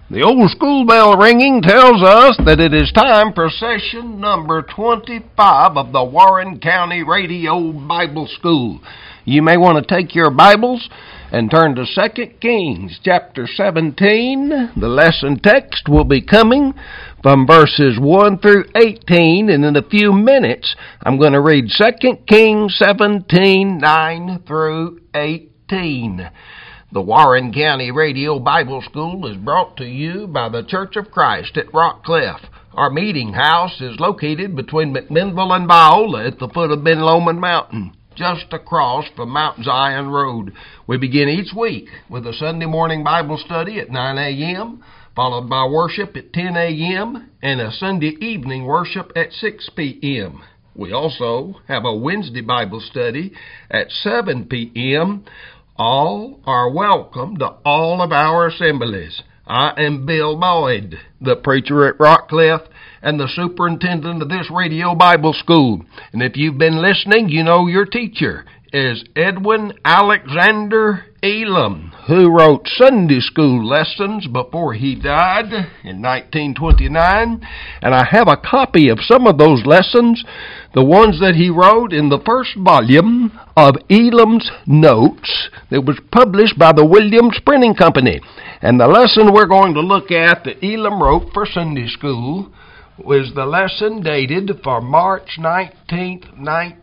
The old school bell ringing tells us that it is time for session number 25 of the Warren County Radio Bible School. You may want to take your Bibles and turn to 2 Kings chapter 17. The lesson text will be coming from verses 1 through 18, and in a few minutes I'm going to read 2 Kings 17, 9 through 18. The Warren County Radio Bible School is brought to you by the Church of Christ at Rock Cliff. Our meeting house is located between McMinnville and Biola at the foot of Ben Lomond Mountain, just across from Mount Zion Road. We begin each week with a Sunday morning Bible study at 9 a.m., followed by worship at 10 a.m., and a Sunday evening worship at 6 p.m. We also have a Wednesday Bible study at 7 p.m., All are welcome to all of our assemblies. I am Bill Boyd, the preacher at Rock Cliff and the superintendent of this radio Bible school. And if you've been listening, you know your teacher is Edwin Alexander Elam, who wrote Sunday school lessons before he died in 1929. And I have a copy of some of those lessons, the ones that he wrote in the first volume of Elam's Notes that was published by the Williams Printing Company. And the lesson we're going to look at that Elam wrote for Sunday school was the lesson dated for March 19th,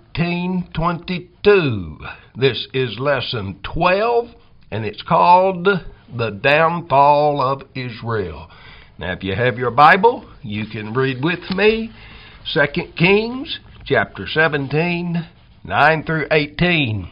1922. This is lesson 12, and it's called The Downfall of Israel. Now, if you have your Bible, you can read with me 2 Kings chapter 17, 9 through 18.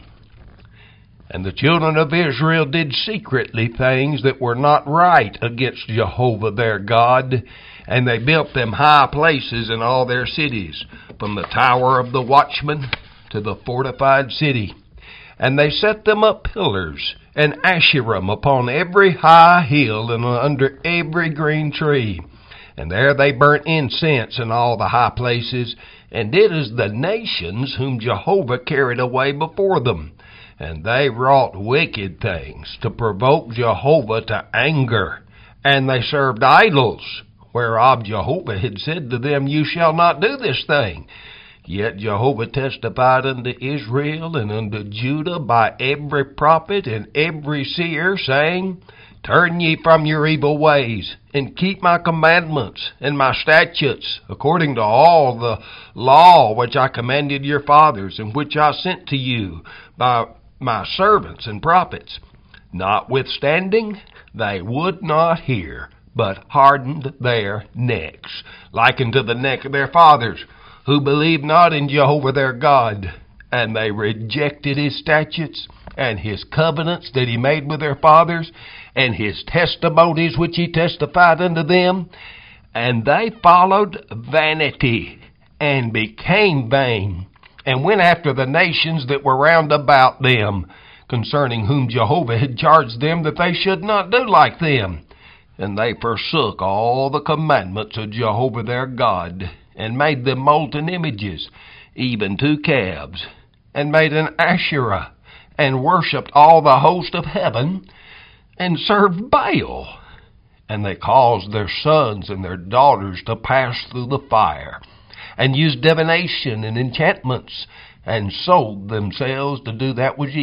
And the children of Israel did secretly things that were not right against Jehovah their God, and they built them high places in all their cities, from the tower of the watchman to the fortified city. And they set them up pillars and Asherim upon every high hill and under every green tree. And there they burnt incense in all the high places, and did as the nations whom Jehovah carried away before them. And they wrought wicked things to provoke Jehovah to anger. And they served idols, whereof Jehovah had said to them, You shall not do this thing. Yet Jehovah testified unto Israel and unto Judah by every prophet and every seer, saying, Turn ye from your evil ways, and keep my commandments and my statutes, according to all the law which I commanded your fathers, and which I sent to you by my servants and prophets. Notwithstanding, they would not hear, but hardened their necks, like unto the neck of their fathers, who believed not in Jehovah their God. And they rejected his statutes and his covenants that he made with their fathers, and his testimonies which he testified unto them. And they followed vanity, and became vain, and went after the nations that were round about them, concerning whom Jehovah had charged them that they should not do like them. And they forsook all the commandments of Jehovah their God, and made them molten images, even 2 calves, and made an Asherah, and worshipped all the host of heaven, and served Baal. And they caused their sons and their daughters to pass through the fire, and used divination and enchantments, and sold themselves to do that which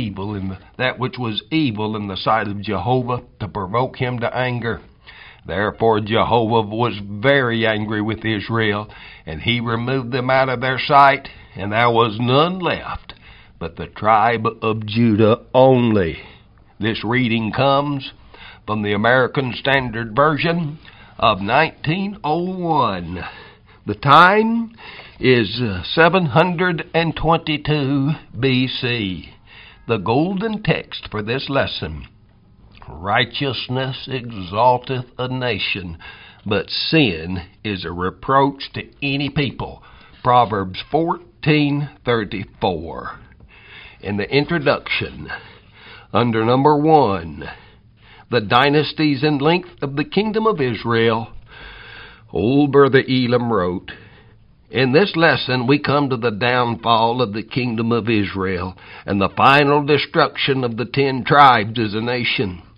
was evil in the sight of Jehovah, to provoke him to anger. Therefore Jehovah was very angry with Israel, and he removed them out of their sight, and there was none left but the tribe of Judah only. This reading comes from the American Standard Version of 1901. The time is 722 B.C. The golden text for this lesson: Righteousness exalteth a nation, but sin is a reproach to any people. Proverbs 14:34. In the introduction, under number 1, the dynasties and length of the kingdom of Israel, old Brother Elam wrote, In this lesson we come to the downfall of the kingdom of Israel and the final destruction of the 10 tribes as a nation.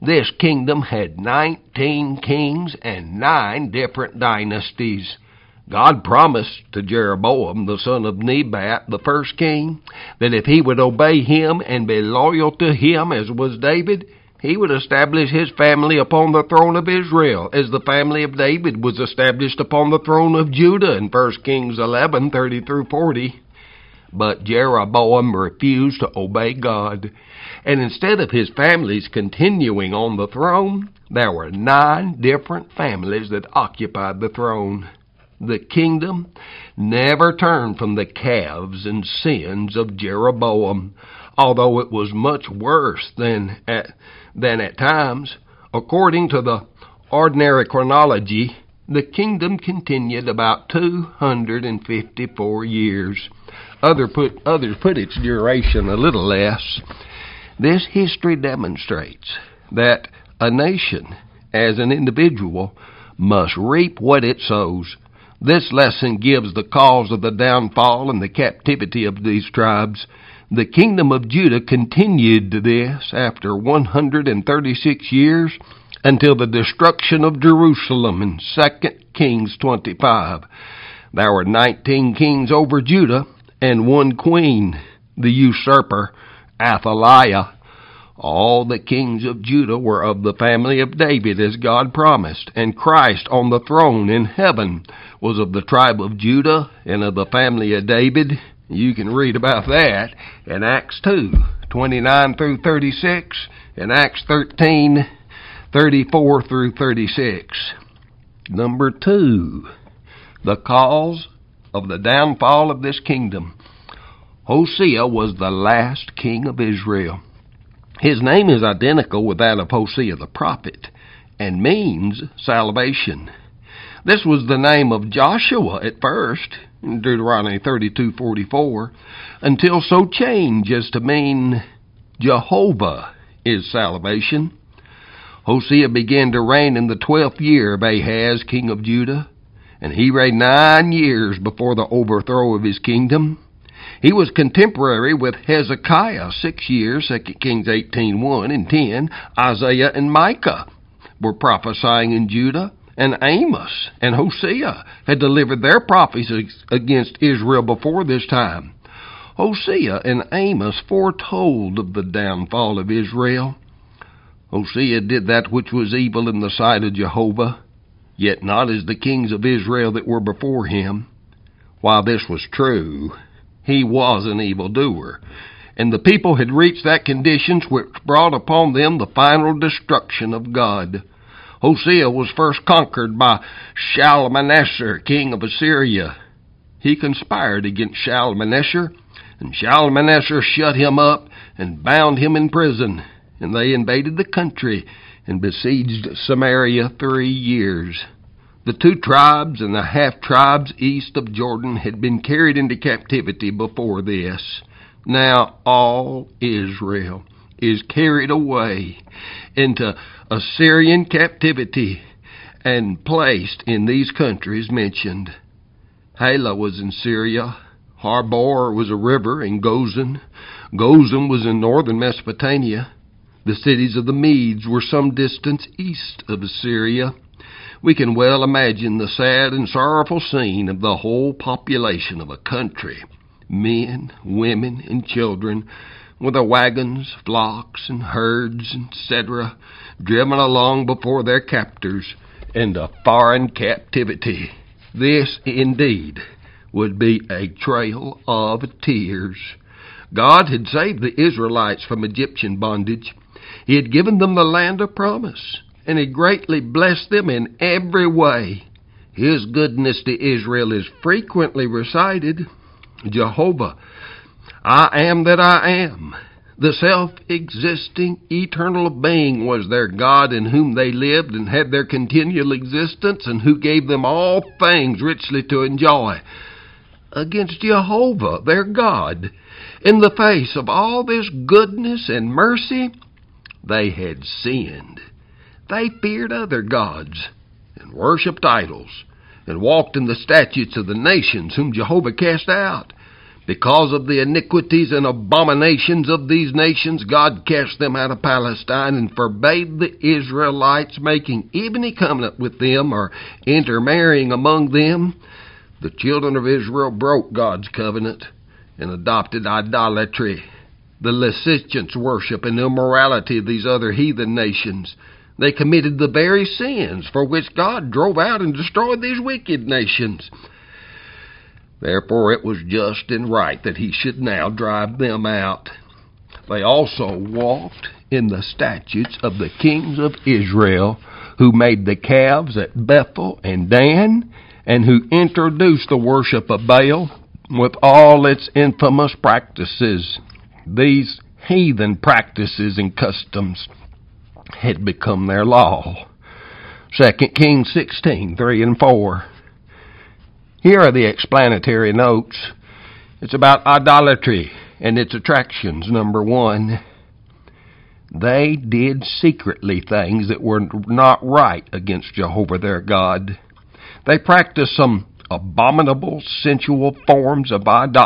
This kingdom had 19 kings and 9 different dynasties. God promised to Jeroboam, the son of Nebat, the first king, that if he would obey him and be loyal to him as was David, he would establish his family upon the throne of Israel, as the family of David was established upon the throne of Judah in 1 Kings 11:30-40. But Jeroboam refused to obey God, and instead of his families continuing on the throne, there were 9 different families that occupied the throne. The kingdom never turned from the calves and sins of Jeroboam, although it was much worse than at times. According to the ordinary chronology, the kingdom continued about 254 years. Others put its duration a little less. This history demonstrates that a nation, as an individual, must reap what it sows. This lesson gives the cause of the downfall and the captivity of these tribes. The kingdom of Judah continued this after 136 years until the destruction of Jerusalem in 2 Kings 25. There were 19 kings over Judah and 1 queen, the usurper, Athaliah. All the kings of Judah were of the family of David, as God promised, and Christ on the throne in heaven was of the tribe of Judah and of the family of David. You can read about that in Acts 2:29-36 and Acts 13:34-36. Number 2, the cause of the downfall of this kingdom. Hosea was the last king of Israel. His name is identical with that of Hosea the prophet and means salvation. This was the name of Joshua at first, in Deuteronomy 32:44, until so changed as to mean Jehovah is salvation. Hosea began to reign in the 12th year of Ahaz, king of Judah, and he reigned 9 years before the overthrow of his kingdom. He was contemporary with Hezekiah 6 years, 2 Kings 18:1 and 10. Isaiah and Micah were prophesying in Judah, and Amos and Hosea had delivered their prophecies against Israel before this time. Hosea and Amos foretold of the downfall of Israel. Hosea did that which was evil in the sight of Jehovah, yet not as the kings of Israel that were before him. While this was true, he was an evildoer, and the people had reached that condition which brought upon them the final destruction of God. Hosea was first conquered by Shalmaneser, king of Assyria. He conspired against Shalmaneser, and Shalmaneser shut him up and bound him in prison, and they invaded the country and besieged Samaria 3 years. The 2 tribes and the half-tribes east of Jordan had been carried into captivity before this. Now all Israel is carried away into Assyrian captivity and placed in these countries mentioned. Halah was in Syria. Harbor was a river in Gozan. Gozan was in northern Mesopotamia. The cities of the Medes were some distance east of Assyria. We can well imagine the sad and sorrowful scene of the whole population of a country, men, women, and children, with their wagons, flocks, and herds, etc., driven along before their captors into foreign captivity. This, indeed, would be a trail of tears. God had saved the Israelites from Egyptian bondage. He had given them the land of promise, and He greatly blessed them in every way. His goodness to Israel is frequently recited. Jehovah, I am that I am. The self-existing, eternal being was their God, in whom they lived and had their continual existence, and who gave them all things richly to enjoy. Against Jehovah, their God, in the face of all this goodness and mercy, they had sinned. They feared other gods and worshipped idols and walked in the statutes of the nations whom Jehovah cast out. Because of the iniquities and abominations of these nations, God cast them out of Palestine and forbade the Israelites making even a covenant with them or intermarrying among them. The children of Israel broke God's covenant and adopted idolatry, the licentious worship and immorality of these other heathen nations. They committed the very sins for which God drove out and destroyed these wicked nations. Therefore it was just and right that he should now drive them out. They also walked in the statutes of the kings of Israel, who made the calves at Bethel and Dan, and who introduced the worship of Baal with all its infamous practices. These heathen practices and customs had become their law. 2 Kings 16, 3 and 4. Here are the explanatory notes. It's about idolatry and its attractions. Number 1, they did secretly things that were not right against Jehovah their God. They practiced some abominable, sensual forms of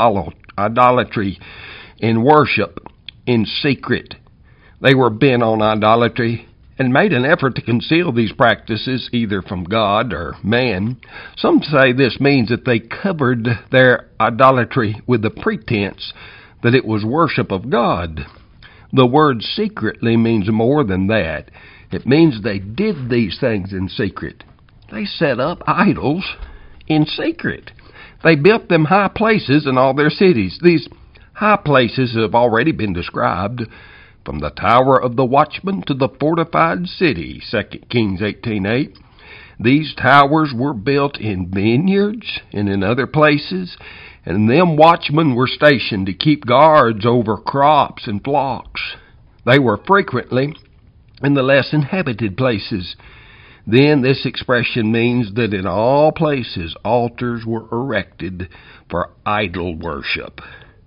idolatry in worship in secret. They were bent on idolatry and made an effort to conceal these practices either from God or man. Some say this means that they covered their idolatry with the pretense that it was worship of God. The word secretly means more than that. It means they did these things in secret. They set up idols in secret. They built them high places in all their cities. These high places have already been described, from the tower of the watchman to the fortified city, 2 Kings 18:8. These towers were built in vineyards and in other places, and them watchmen were stationed to keep guards over crops and flocks. They were frequently in the less inhabited places. Then this expression means that in all places altars were erected for idol worship.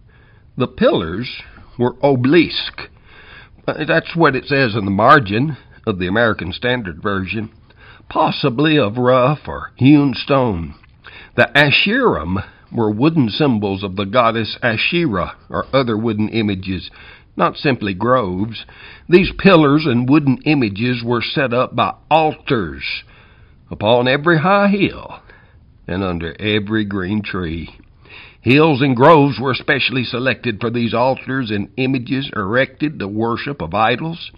The pillars were obelisk. That's what it says in the margin of the American Standard Version, possibly of rough or hewn stone. The Asherim were wooden symbols of the goddess Asherah or other wooden images, not simply groves. These pillars and wooden images were set up by altars upon every high hill and under every green tree. Hills and groves were specially selected for these altars and images erected to worship of idols.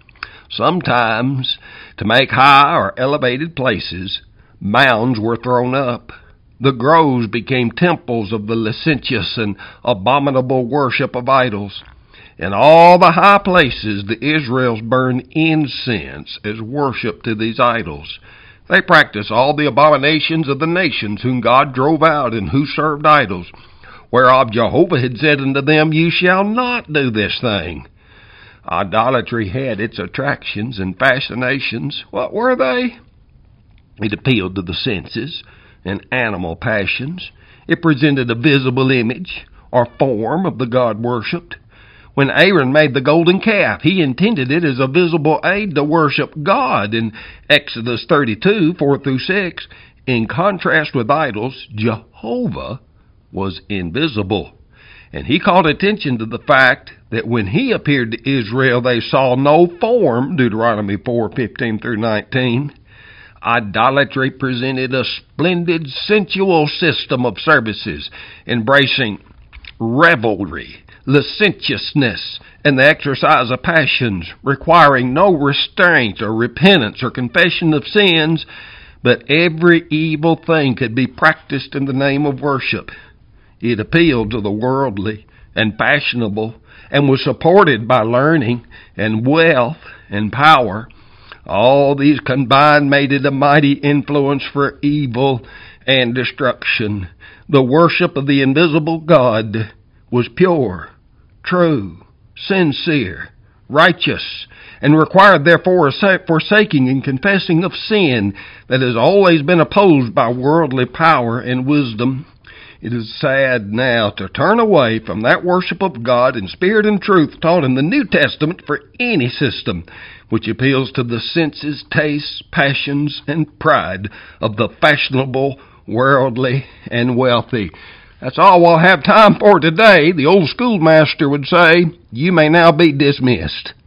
Sometimes, to make high or elevated places, mounds were thrown up. The groves became temples of the licentious and abominable worship of idols. In all the high places, the Israelites burned incense as worship to these idols. They practiced all the abominations of the nations whom God drove out and who served idols, whereof Jehovah had said unto them, You shall not do this thing. Idolatry had its attractions and fascinations. What were they? It appealed to the senses and animal passions. It presented a visible image or form of the God worshipped. When Aaron made the golden calf, he intended it as a visible aid to worship God in Exodus 32, 4 through 6. In contrast with idols, Jehovah was invisible. And he called attention to the fact that when he appeared to Israel, they saw no form, Deuteronomy 4:15 through 19. Idolatry presented a splendid sensual system of services, embracing revelry, licentiousness, and the exercise of passions, requiring no restraint or repentance or confession of sins, but every evil thing could be practiced in the name of worship. It appealed to the worldly and fashionable and was supported by learning and wealth and power. All these combined made it a mighty influence for evil and destruction. The worship of the invisible God was pure, true, sincere, righteous, and required therefore a forsaking and confessing of sin that has always been opposed by worldly power and wisdom. It is sad now to turn away from that worship of God in spirit and truth taught in the New Testament for any system which appeals to the senses, tastes, passions, and pride of the fashionable, worldly, and wealthy. That's all we'll have time for today. The old schoolmaster would say, you may now be dismissed.